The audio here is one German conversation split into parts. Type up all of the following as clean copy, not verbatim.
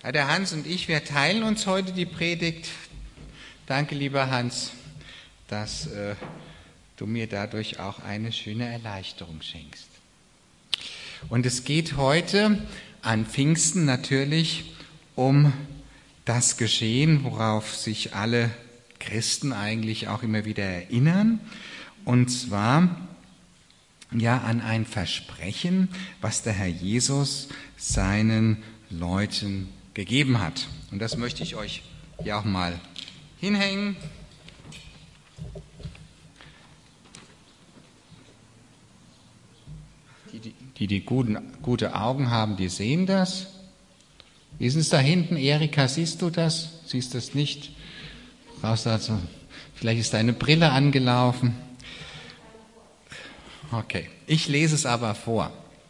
Ja, der Hans und ich, wir teilen uns heute die Predigt. Danke, lieber Hans, dass du mir dadurch auch eine schöne Erleichterung schenkst. Und es geht heute an Pfingsten natürlich um das Geschehen, worauf sich alle Christen eigentlich auch immer wieder erinnern. Und zwar an ein Versprechen, was der Herr Jesus seinen Leuten gegeben hat. Und das möchte ich euch hier auch mal hinhängen. Die gute Augen haben, die sehen das. Wie ist es da hinten? Erika, siehst du das? Siehst du es nicht? Brauchst du also, vielleicht ist deine Brille angelaufen. Okay, ich lese es aber vor.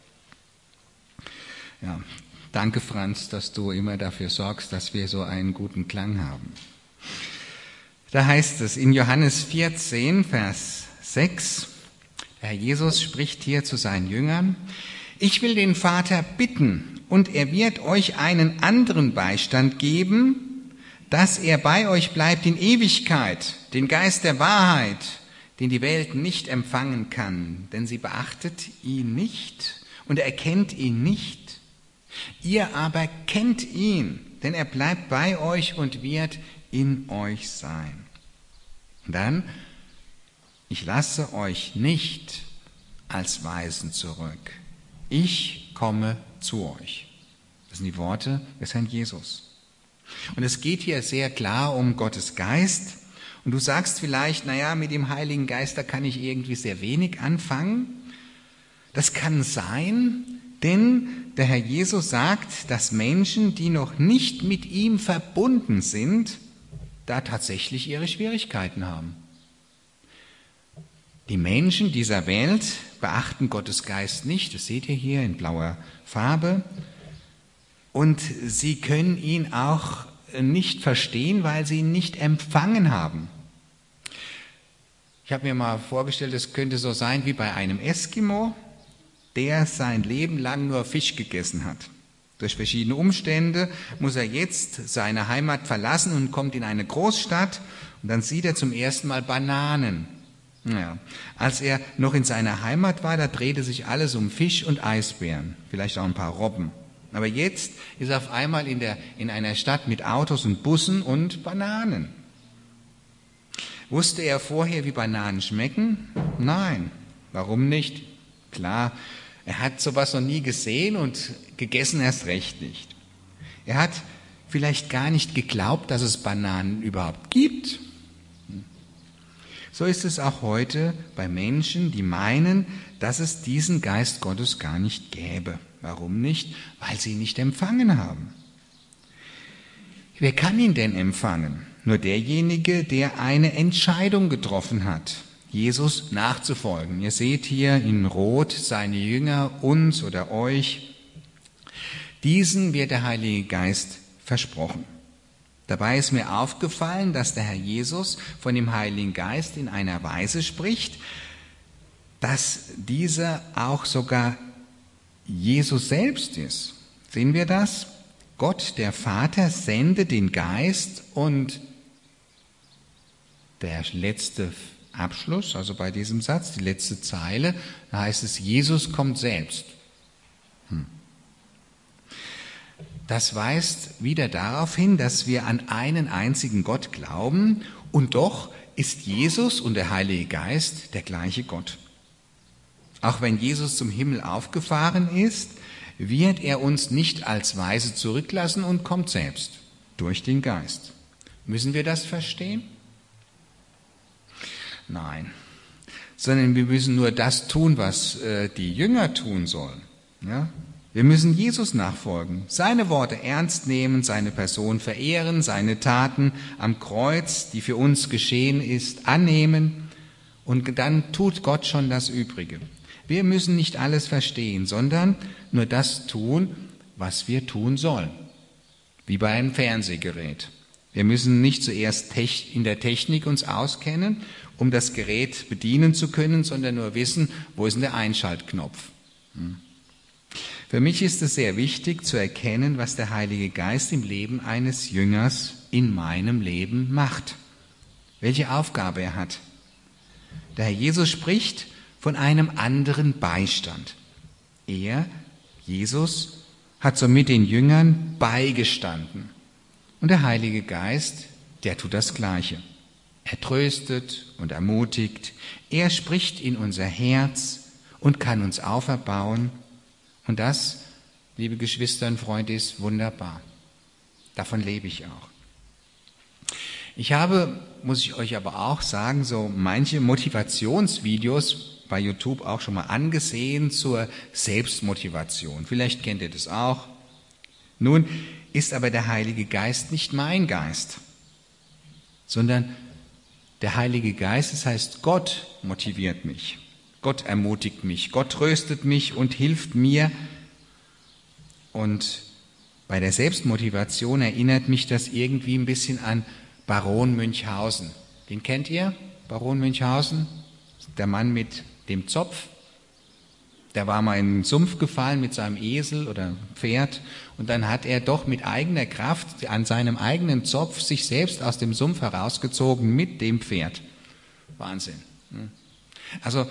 Ja, danke Franz, dass du immer dafür sorgst, dass wir so einen guten Klang haben. Da heißt es in Johannes 14, Vers 6, der Herr Jesus spricht hier zu seinen Jüngern: Ich will den Vater bitten, und er wird euch einen anderen Beistand geben, dass er bei euch bleibt in Ewigkeit, den Geist der Wahrheit, den die Welt nicht empfangen kann, denn sie beachtet ihn nicht und erkennt ihn nicht. Ihr aber kennt ihn, denn er bleibt bei euch und wird in euch sein. Und dann: Ich lasse euch nicht als Weisen zurück. Ich komme zu euch. Das sind die Worte des Herrn Jesus. Und es geht hier sehr klar um Gottes Geist. Und du sagst vielleicht, mit dem Heiligen Geist, da kann ich irgendwie sehr wenig anfangen. Das kann sein, denn der Herr Jesus sagt, dass Menschen, die noch nicht mit ihm verbunden sind, da tatsächlich ihre Schwierigkeiten haben. Die Menschen dieser Welt beachten Gottes Geist nicht, das seht ihr hier in blauer Farbe, und sie können ihn auch nicht verstehen, weil sie ihn nicht empfangen haben. Ich habe mir mal vorgestellt, es könnte so sein wie bei einem Eskimo, der sein Leben lang nur Fisch gegessen hat. Durch verschiedene Umstände muss er jetzt seine Heimat verlassen und kommt in eine Großstadt, und dann sieht er zum ersten Mal Bananen. Als er noch in seiner Heimat war, da drehte sich alles um Fisch und Eisbären, vielleicht auch ein paar Robben. Aber jetzt ist er auf einmal in einer Stadt mit Autos und Bussen und Bananen. Wusste er vorher, wie Bananen schmecken? Nein. Warum nicht? Klar, er hat sowas noch nie gesehen und gegessen erst recht nicht. Er hat vielleicht gar nicht geglaubt, dass es Bananen überhaupt gibt. So ist es auch heute bei Menschen, die meinen, dass es diesen Geist Gottes gar nicht gäbe. Warum nicht? Weil sie ihn nicht empfangen haben. Wer kann ihn denn empfangen? Nur derjenige, der eine Entscheidung getroffen hat, Jesus nachzufolgen. Ihr seht hier in Rot seine Jünger, uns oder euch. Diesen wird der Heilige Geist versprochen. Dabei ist mir aufgefallen, dass der Herr Jesus von dem Heiligen Geist in einer Weise spricht, dass dieser auch sogar Jesus selbst ist. Sehen wir das? Gott, der Vater, sendet den Geist, und der letzte Abschluss, also bei diesem Satz, die letzte Zeile, da heißt es, Jesus kommt selbst. Das weist wieder darauf hin, dass wir an einen einzigen Gott glauben, und doch ist Jesus und der Heilige Geist der gleiche Gott. Auch wenn Jesus zum Himmel aufgefahren ist, wird er uns nicht als Weise zurücklassen und kommt selbst durch den Geist. Müssen wir das verstehen? Nein, sondern wir müssen nur das tun, was die Jünger tun sollen. Ja? Wir müssen Jesus nachfolgen, seine Worte ernst nehmen, seine Person verehren, seine Taten am Kreuz, die für uns geschehen ist, annehmen, und dann tut Gott schon das Übrige. Wir müssen nicht alles verstehen, sondern nur das tun, was wir tun sollen. Wie bei einem Fernsehgerät. Wir müssen nicht zuerst in der Technik uns auskennen, um das Gerät bedienen zu können, sondern nur wissen, wo ist denn der Einschaltknopf. Für mich ist es sehr wichtig zu erkennen, was der Heilige Geist im Leben eines Jüngers in meinem Leben macht, welche Aufgabe er hat. Der Herr Jesus spricht von einem anderen Beistand. Er, Jesus, hat somit den Jüngern beigestanden. Und der Heilige Geist, der tut das Gleiche. Er tröstet und ermutigt. Er spricht in unser Herz und kann uns auferbauen. Und das, liebe Geschwister und Freunde, ist wunderbar. Davon lebe ich auch. Ich habe, muss ich euch aber auch sagen, so manche Motivationsvideos bei YouTube auch schon mal angesehen zur Selbstmotivation. Vielleicht kennt ihr das auch. Nun ist aber der Heilige Geist nicht mein Geist, sondern der Heilige Geist, das heißt, Gott motiviert mich, Gott ermutigt mich, Gott tröstet mich und hilft mir. Und bei der Selbstmotivation erinnert mich das irgendwie ein bisschen an Baron Münchhausen. Den kennt ihr? Baron Münchhausen? Der Mann mit dem Zopf. Der war mal in den Sumpf gefallen mit seinem Esel oder Pferd und dann hat er doch mit eigener Kraft an seinem eigenen Zopf sich selbst aus dem Sumpf herausgezogen mit dem Pferd. Wahnsinn. Also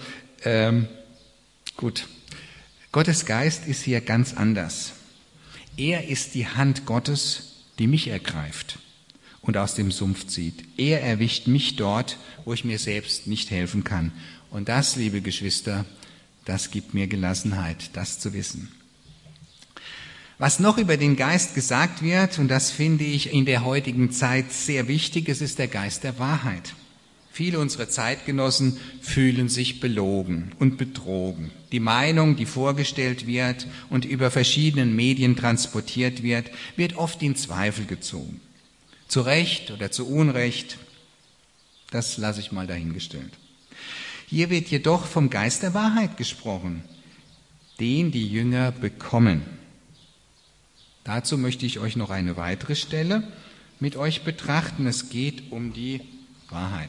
gut, Gottes Geist ist hier ganz anders. Er ist die Hand Gottes, die mich ergreift und aus dem Sumpf zieht. Er erwischt mich dort, wo ich mir selbst nicht helfen kann. Und das, liebe Geschwister, das gibt mir Gelassenheit, das zu wissen. Was noch über den Geist gesagt wird, und das finde ich in der heutigen Zeit sehr wichtig, es ist der Geist der Wahrheit. Viele unserer Zeitgenossen fühlen sich belogen und betrogen. Die Meinung, die vorgestellt wird und über verschiedenen Medien transportiert wird, wird oft in Zweifel gezogen. Zu Recht oder zu Unrecht, das lasse ich mal dahingestellt. Hier wird jedoch vom Geist der Wahrheit gesprochen, den die Jünger bekommen. Dazu möchte ich euch noch eine weitere Stelle mit euch betrachten. Es geht um die Wahrheit.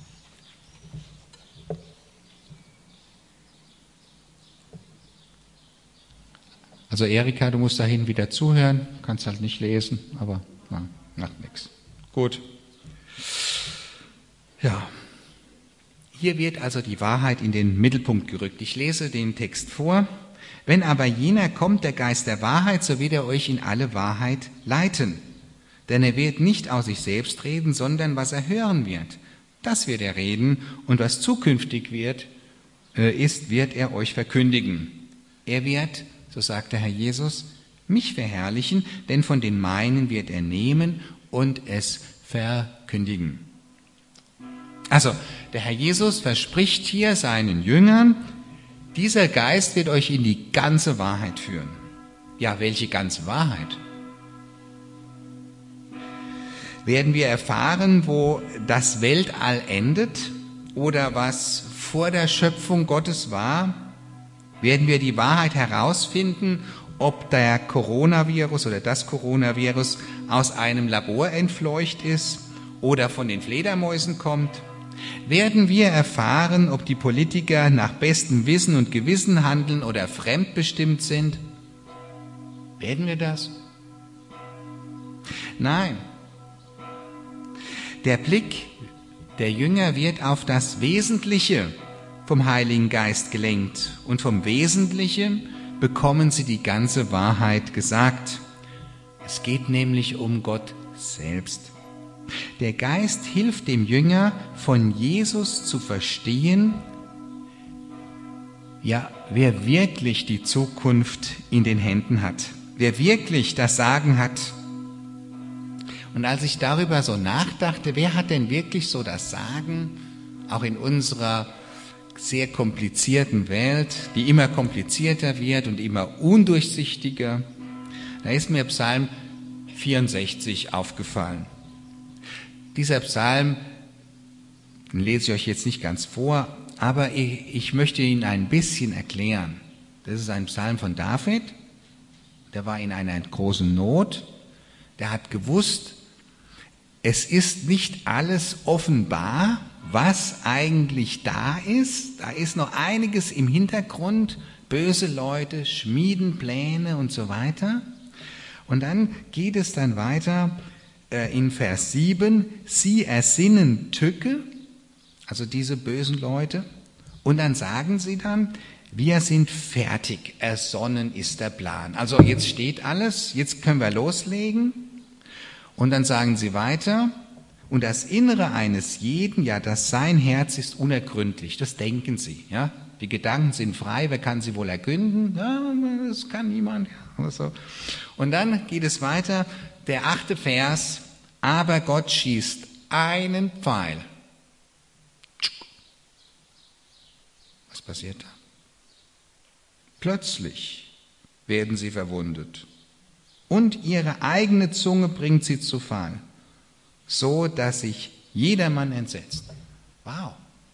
Also Erika, du musst dahin wieder zuhören, kannst halt nicht lesen, aber macht nichts. Gut. Ja. Hier wird also die Wahrheit in den Mittelpunkt gerückt. Ich lese den Text vor. Wenn aber jener kommt, der Geist der Wahrheit, so wird er euch in alle Wahrheit leiten. Denn er wird nicht aus sich selbst reden, sondern was er hören wird. Das wird er reden und was zukünftig wird er euch verkündigen. Er wird, so sagt der Herr Jesus, mich verherrlichen, denn von den meinen wird er nehmen und es verkündigen. Also, der Herr Jesus verspricht hier seinen Jüngern, dieser Geist wird euch in die ganze Wahrheit führen. Ja, welche ganze Wahrheit? Werden wir erfahren, wo das Weltall endet oder was vor der Schöpfung Gottes war? Werden wir die Wahrheit herausfinden, ob der Coronavirus oder das Coronavirus aus einem Labor entfleucht ist oder von den Fledermäusen kommt? Werden wir erfahren, ob die Politiker nach bestem Wissen und Gewissen handeln oder fremdbestimmt sind? Werden wir das? Nein. Der Blick der Jünger wird auf das Wesentliche vom Heiligen Geist gelenkt und vom Wesentlichen bekommen sie die ganze Wahrheit gesagt. Es geht nämlich um Gott selbst. Der Geist hilft dem Jünger, von Jesus zu verstehen, ja, wer wirklich die Zukunft in den Händen hat, wer wirklich das Sagen hat. Und als ich darüber so nachdachte, wer hat denn wirklich so das Sagen, auch in unserer sehr komplizierten Welt, die immer komplizierter wird und immer undurchsichtiger, da ist mir Psalm 64 aufgefallen. Dieser Psalm, den lese ich euch jetzt nicht ganz vor, aber ich möchte ihn ein bisschen erklären. Das ist ein Psalm von David, der war in einer großen Not, der hat gewusst, es ist nicht alles offenbar, was eigentlich da ist noch einiges im Hintergrund, böse Leute schmieden Pläne und so weiter. Und dann geht es dann weiter in Vers 7, sie ersinnen Tücke, also diese bösen Leute, und dann sagen sie dann, wir sind fertig, ersonnen ist der Plan. Also jetzt steht alles, jetzt können wir loslegen. Und dann sagen sie weiter, und das Innere eines jeden, ja, das sein Herz ist unergründlich, das denken sie, ja. Die Gedanken sind frei, wer kann sie wohl ergründen? Ja, das kann niemand. Ja, oder so. Und dann geht es weiter, der 8. Vers, aber Gott schießt einen Pfeil. Was passiert da? Plötzlich werden sie verwundet und ihre eigene Zunge bringt sie zu Fall, so dass sich jedermann entsetzt. Wow.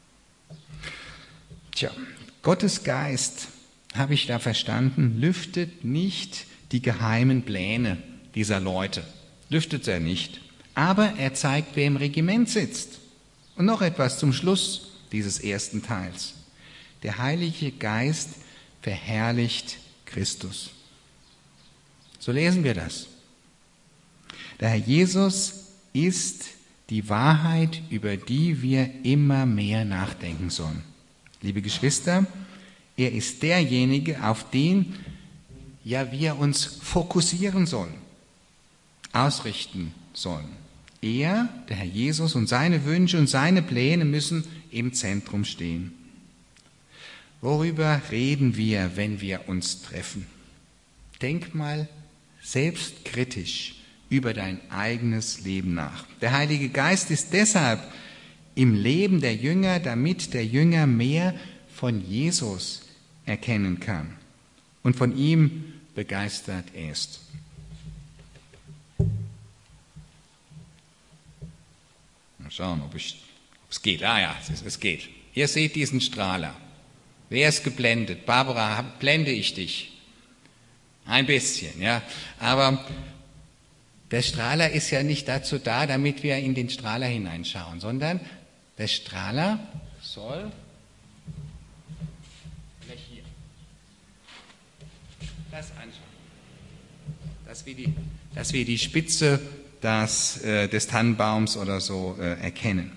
Tja, Gottes Geist, habe ich da verstanden, lüftet nicht die geheimen Pläne dieser Leute. Lüftet er nicht. Aber er zeigt, wer im Regiment sitzt. Und noch etwas zum Schluss dieses ersten Teils. Der Heilige Geist verherrlicht Christus. So lesen wir das. Der Herr Jesus ist die Wahrheit, über die wir immer mehr nachdenken sollen. Liebe Geschwister, er ist derjenige, auf den ja wir uns fokussieren sollen, ausrichten sollen. Er, der Herr Jesus, und seine Wünsche und seine Pläne müssen im Zentrum stehen. Worüber reden wir, wenn wir uns treffen? Denk mal selbstkritisch über dein eigenes Leben nach. Der Heilige Geist ist deshalb im Leben der Jünger, damit der Jünger mehr von Jesus erkennen kann und von ihm begeistert ist. Mal schauen, ob es geht. Ah ja, es geht. Ihr seht diesen Strahler. Wer ist geblendet? Barbara, blende ich dich? Ein bisschen, ja. Aber der Strahler ist ja nicht dazu da, damit wir in den Strahler hineinschauen, sondern der Strahler soll vielleicht hier das anschauen, dass wir die Spitze des Tannenbaums oder so erkennen.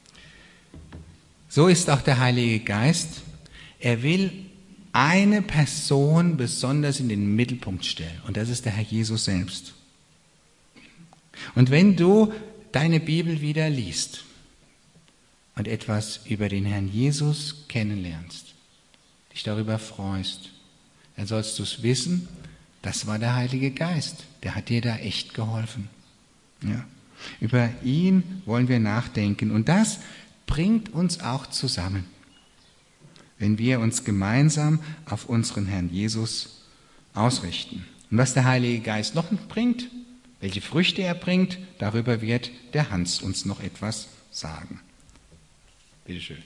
So ist auch der Heilige Geist. Er will eine Person besonders in den Mittelpunkt stellen, und das ist der Herr Jesus selbst. Und wenn du deine Bibel wieder liest und etwas über den Herrn Jesus kennenlernst, dich darüber freust, dann sollst du es wissen, das war der Heilige Geist, der hat dir da echt geholfen. Ja. Über ihn wollen wir nachdenken, und das bringt uns auch zusammen, wenn wir uns gemeinsam auf unseren Herrn Jesus ausrichten. Und was der Heilige Geist noch bringt, welche Früchte er bringt, darüber wird der Hans uns noch etwas sagen. Bitte schön.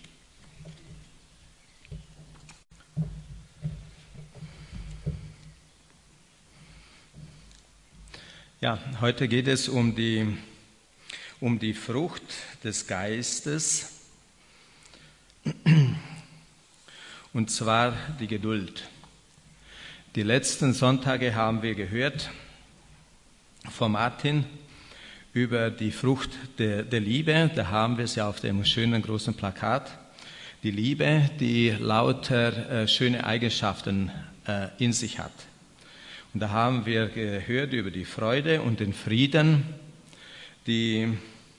Ja, heute geht es um die Frucht des Geistes, und zwar die Geduld. Die letzten Sonntage haben wir gehört von Martin über die Frucht der Liebe. Da haben wir es ja auf dem schönen großen Plakat. Die Liebe, die lauter schöne Eigenschaften in sich hat. Und da haben wir gehört über die Freude und den Frieden, die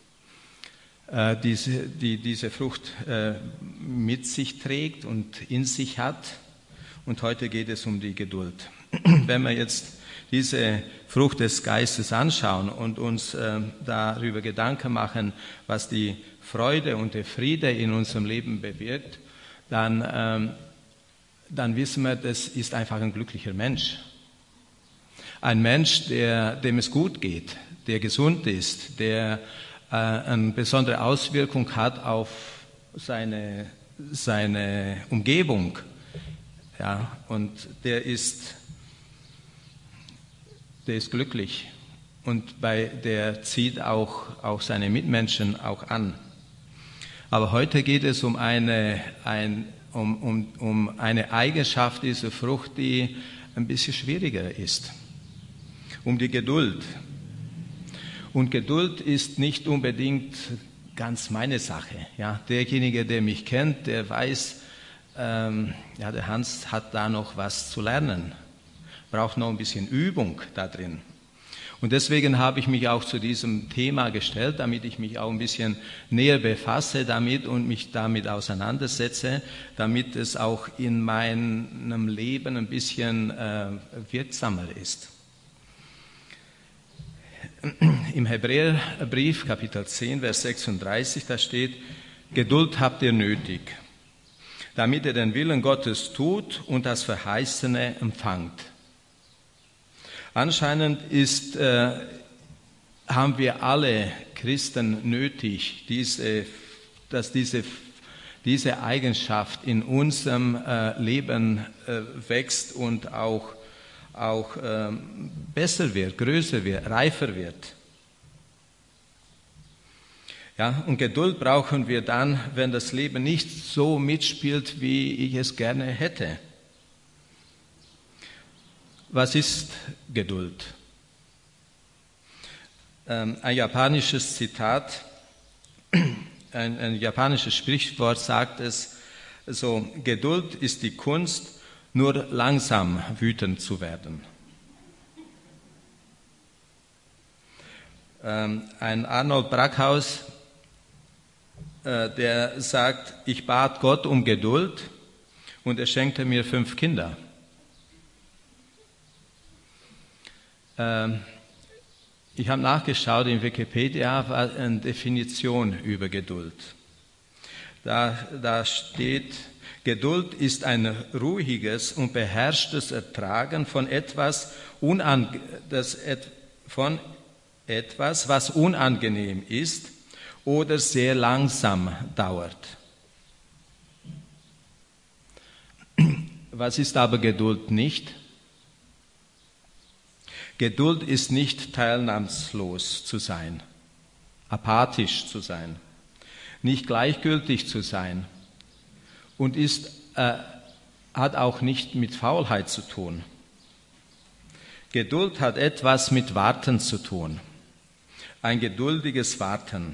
diese Frucht mit sich trägt und in sich hat. Und heute geht es um die Geduld. Wenn wir jetzt diese Frucht des Geistes anschauen und uns darüber Gedanken machen, was die Freude und der Friede in unserem Leben bewirkt, dann wissen wir, das ist einfach ein glücklicher Mensch. Ein Mensch, dem es gut geht, der gesund ist, der eine besondere Auswirkung hat auf seine Umgebung. Ja, und der ist glücklich, und der zieht auch seine Mitmenschen auch an. Aber heute geht es um um eine Eigenschaft dieser Frucht, die ein bisschen schwieriger ist. Um die Geduld. Und Geduld ist nicht unbedingt ganz meine Sache. Ja, derjenige, der mich kennt, der weiß, der Hans hat da noch was zu lernen, braucht noch ein bisschen Übung da drin. Und deswegen habe ich mich auch zu diesem Thema gestellt, damit ich mich auch ein bisschen näher befasse damit und mich damit auseinandersetze, damit es auch in meinem Leben ein bisschen wirksamer ist. Im Hebräerbrief, Kapitel 10, Vers 36, da steht, Geduld habt ihr nötig, damit ihr den Willen Gottes tut und das Verheißene empfangt. Anscheinend haben wir alle Christen nötig, dass diese Eigenschaft in unserem Leben wächst und auch besser wird, größer wird, reifer wird. Ja, und Geduld brauchen wir dann, wenn das Leben nicht so mitspielt, wie ich es gerne hätte. Was ist Geduld? Ein japanisches Zitat, ein japanisches Sprichwort sagt es so, Geduld ist die Kunst, nur langsam wütend zu werden. Ein Arnold Brackhaus, der sagt, ich bat Gott um Geduld und er schenkte mir 5 Kinder. Ich habe nachgeschaut in Wikipedia, was eine Definition über Geduld. Da steht, Geduld ist ein ruhiges und beherrschtes Ertragen von etwas, was unangenehm ist oder sehr langsam dauert. Was ist aber Geduld nicht? Geduld ist nicht teilnahmslos zu sein, apathisch zu sein, nicht gleichgültig zu sein und hat auch nicht mit Faulheit zu tun. Geduld hat etwas mit Warten zu tun, ein geduldiges Warten.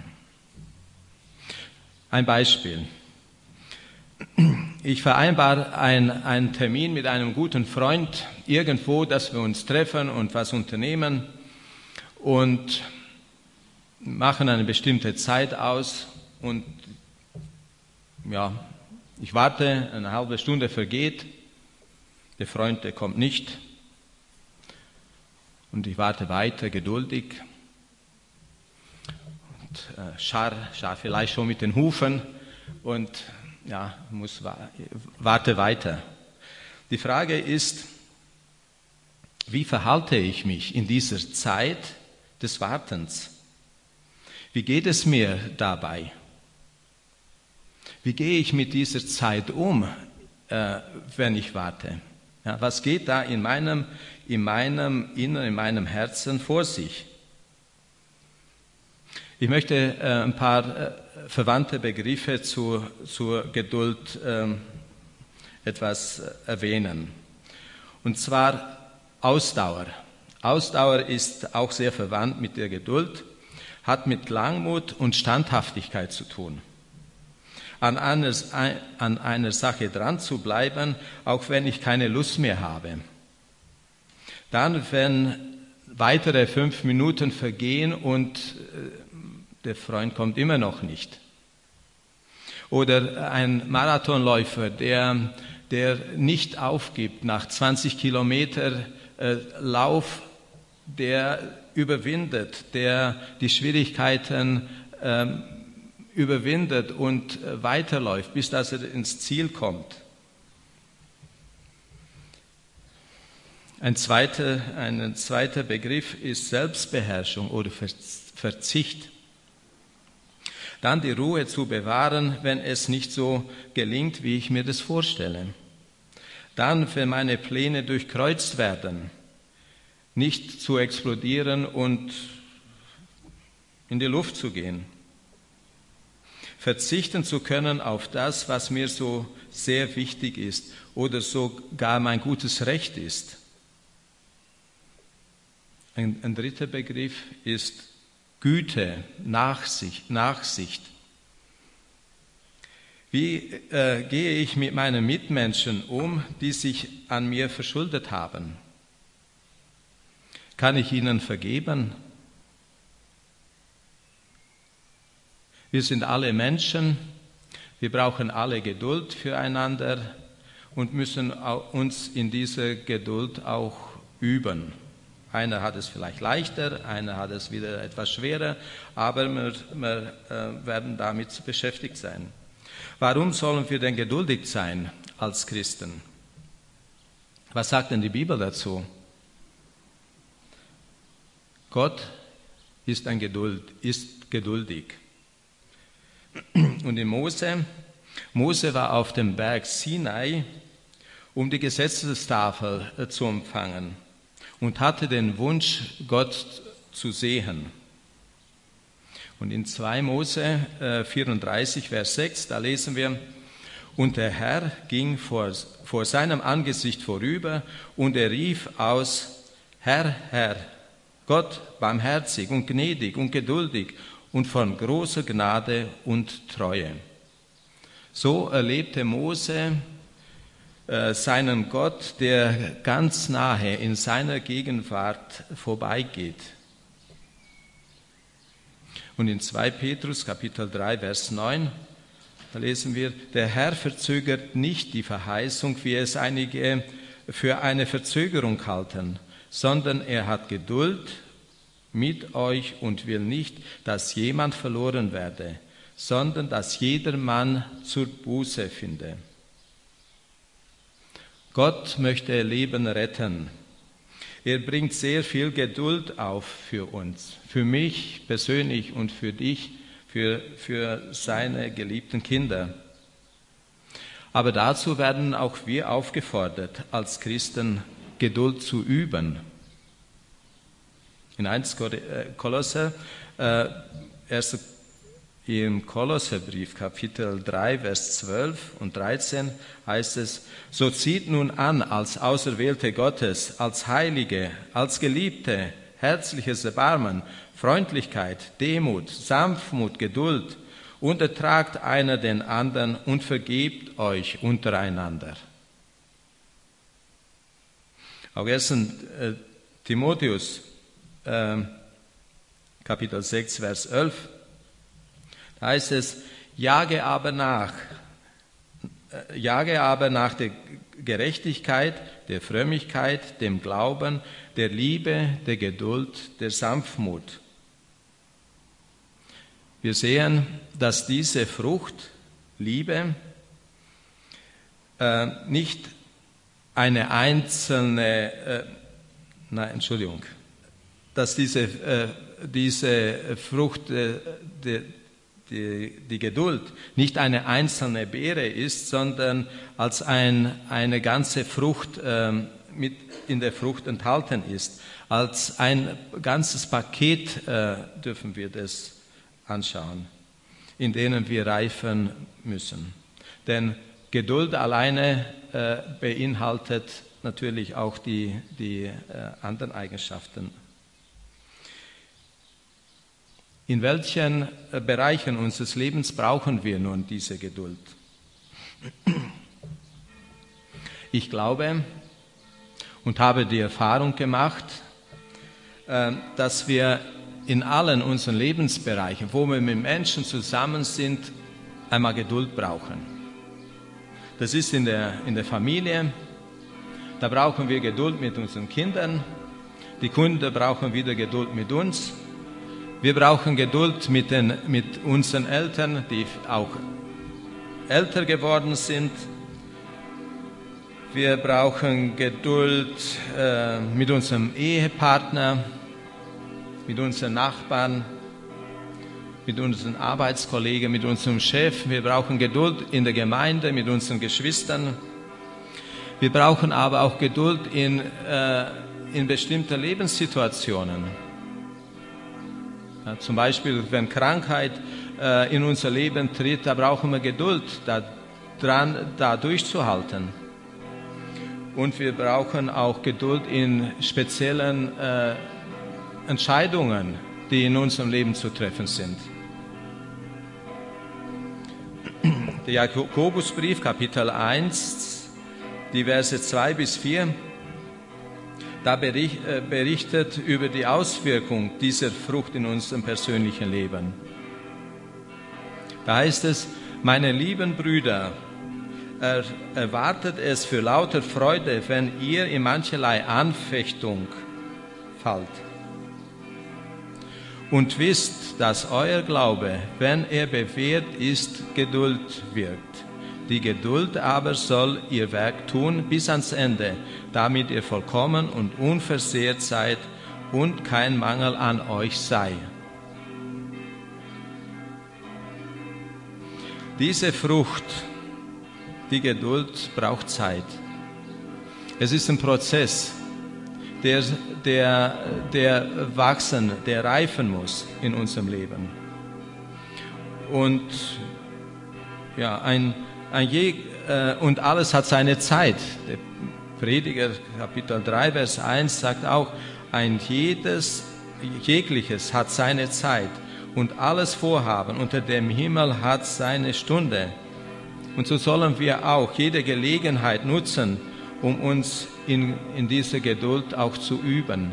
Ein Beispiel. Ich vereinbare einen Termin mit einem guten Freund irgendwo, dass wir uns treffen und was unternehmen und machen eine bestimmte Zeit aus und ja, ich warte, eine halbe Stunde vergeht, der Freund, der kommt nicht und ich warte weiter geduldig und scharr vielleicht schon mit den Hufen und ja, warte weiter. Die Frage ist, wie verhalte ich mich in dieser Zeit des Wartens? Wie geht es mir dabei? Wie gehe ich mit dieser Zeit um, wenn ich warte? Ja, was geht da in meinem Inneren, in meinem Herzen vor sich? Ich möchte ein paar verwandte Begriffe zur Geduld etwas erwähnen. Und zwar Ausdauer. Ausdauer ist auch sehr verwandt mit der Geduld, hat mit Langmut und Standhaftigkeit zu tun. An einer Sache dran zu bleiben, auch wenn ich keine Lust mehr habe. Dann, wenn weitere 5 Minuten vergehen und der Freund kommt immer noch nicht. Oder ein Marathonläufer, der nicht aufgibt nach 20 Kilometer Lauf, der überwindet, der die Schwierigkeiten überwindet und weiterläuft, bis dass er ins Ziel kommt. Ein zweiter Begriff ist Selbstbeherrschung oder Verzicht. Dann die Ruhe zu bewahren, wenn es nicht so gelingt, wie ich mir das vorstelle. Dann, wenn meine Pläne durchkreuzt werden, nicht zu explodieren und in die Luft zu gehen. verzichten zu können auf das, was mir so sehr wichtig ist oder sogar mein gutes Recht ist. Ein dritter Begriff ist Güte, Nachsicht. Wie gehe ich mit meinen Mitmenschen um, die sich an mir verschuldet haben? Kann ich ihnen vergeben? Wir sind alle Menschen, wir brauchen alle Geduld füreinander und müssen uns in dieser Geduld auch üben. Einer hat es vielleicht leichter, einer hat es wieder etwas schwerer, aber wir werden damit beschäftigt sein. Warum sollen wir denn geduldig sein als Christen? Was sagt denn die Bibel dazu? Gott ist geduldig. Und in Mose war auf dem Berg Sinai, um die Gesetzestafel zu empfangen und hatte den Wunsch, Gott zu sehen. Und in 2 Mose 34, Vers 6, da lesen wir, und der Herr ging vor seinem Angesicht vorüber und er rief aus, Herr, Herr, Gott barmherzig und gnädig und geduldig und von großer Gnade und Treue. So erlebte Mose seinen Gott, der ganz nahe in seiner Gegenwart vorbeigeht. Und in 2 Petrus, Kapitel 3, Vers 9, da lesen wir, der Herr verzögert nicht die Verheißung, wie es einige für eine Verzögerung halten, sondern er hat Geduld mit euch und will nicht, dass jemand verloren werde, sondern dass jedermann zur Buße finde. Gott möchte Leben retten. Er bringt sehr viel Geduld auf für uns, für mich persönlich und für dich, für seine geliebten Kinder. Aber dazu werden auch wir aufgefordert, als Christen Geduld zu üben. In 1. Kolosser, im Kolosserbrief, Kapitel 3, Vers 12 und 13 heißt es, so zieht nun an als Auserwählte Gottes, als Heilige, als Geliebte, herzliches Erbarmen, Freundlichkeit, Demut, Sanftmut, Geduld und ertragt einer den anderen und vergebt euch untereinander. Auch 1. Timotheus, Kapitel 6, Vers 11, da heißt es, jage aber nach der Gerechtigkeit, der Frömmigkeit, dem Glauben, der Liebe, der Geduld, der Sanftmut. Wir sehen, dass diese Frucht, Liebe, nicht eine einzelne, dass diese Frucht, die Geduld, nicht eine einzelne Beere ist, sondern als eine ganze Frucht mit in der Frucht enthalten ist. Als ein ganzes Paket dürfen wir das anschauen, in denen wir reifen müssen. Denn Geduld alleine beinhaltet natürlich auch die anderen Eigenschaften. In welchen Bereichen unseres Lebens brauchen wir nun diese Geduld? Ich glaube und habe die Erfahrung gemacht, dass wir in allen unseren Lebensbereichen, wo wir mit Menschen zusammen sind, einmal Geduld brauchen. Das ist in der Familie, da brauchen wir Geduld mit unseren Kindern, die Kinder brauchen wieder Geduld mit uns. Wir brauchen Geduld mit unseren Eltern, die auch älter geworden sind. Wir brauchen Geduld mit unserem Ehepartner, mit unseren Nachbarn, mit unseren Arbeitskollegen, mit unserem Chef. Wir brauchen Geduld in der Gemeinde, mit unseren Geschwistern. Wir brauchen aber auch Geduld in bestimmten Lebenssituationen. Ja, zum Beispiel, wenn Krankheit in unser Leben tritt, da brauchen wir Geduld, da durchzuhalten. Und wir brauchen auch Geduld in speziellen Entscheidungen, die in unserem Leben zu treffen sind. Der Jakobusbrief, Kapitel 1, die Verse 2 bis 4, da berichtet über die Auswirkung dieser Frucht in unserem persönlichen Leben. Da heißt es, meine lieben Brüder, erwartet es für lauter Freude, wenn ihr in mancherlei Anfechtung fallt. Und wisst, dass euer Glaube, wenn er bewährt ist, Geduld wirkt. Die Geduld aber soll ihr Werk tun bis ans Ende, damit ihr vollkommen und unversehrt seid und kein Mangel an euch sei. Diese Frucht, die Geduld, braucht Zeit. Es ist ein Prozess, der wachsen, der reifen muss in unserem Leben. Und ja, und alles hat seine Zeit. Der Prediger, Kapitel 3, Vers 1, sagt auch, jegliches hat seine Zeit und alles Vorhaben unter dem Himmel hat seine Stunde. Und so sollen wir auch jede Gelegenheit nutzen, um uns in dieser Geduld auch zu üben.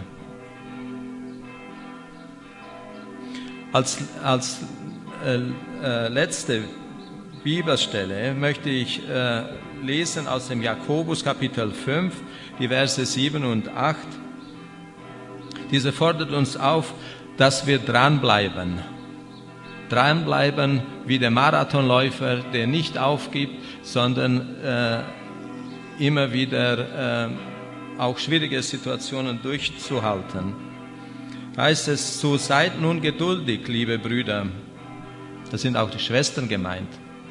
Als letzte Bibelstelle möchte ich lesen aus dem Jakobus Kapitel 5, die Verse 7 und 8. Diese fordert uns auf, dass wir dranbleiben. Dranbleiben wie der Marathonläufer, der nicht aufgibt, sondern immer wieder auch schwierige Situationen durchzuhalten. Da heißt es, so seid nun geduldig, liebe Brüder. Das sind auch die Schwestern gemeint.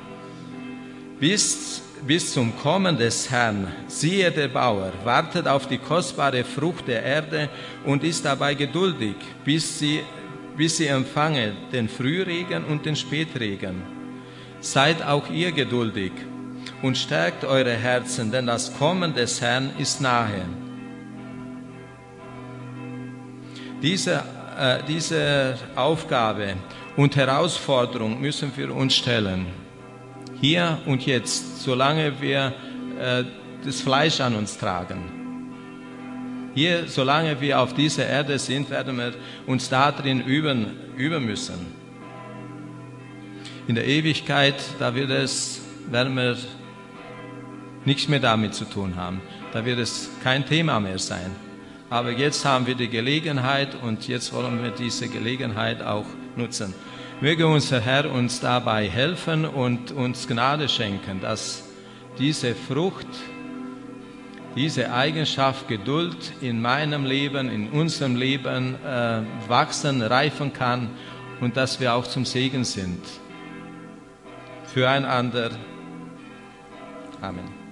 Bis zum Kommen des Herrn, siehe der Bauer, wartet auf die kostbare Frucht der Erde und ist dabei geduldig, bis sie empfange den Frühregen und den Spätregen. Seid auch ihr geduldig und stärkt eure Herzen, denn das Kommen des Herrn ist nahe. Diese Aufgabe und Herausforderung müssen wir uns stellen. Hier und jetzt, solange wir das Fleisch an uns tragen. Hier, solange wir auf dieser Erde sind, werden wir uns darin üben müssen. In der Ewigkeit, da werden wir nichts mehr damit zu tun haben. Da wird es kein Thema mehr sein. Aber jetzt haben wir die Gelegenheit und jetzt wollen wir diese Gelegenheit auch nutzen. Möge unser Herr uns dabei helfen und uns Gnade schenken, dass diese Frucht, diese Eigenschaft Geduld in meinem Leben, in unserem Leben wachsen, reifen kann und dass wir auch zum Segen sind. Füreinander. Amen.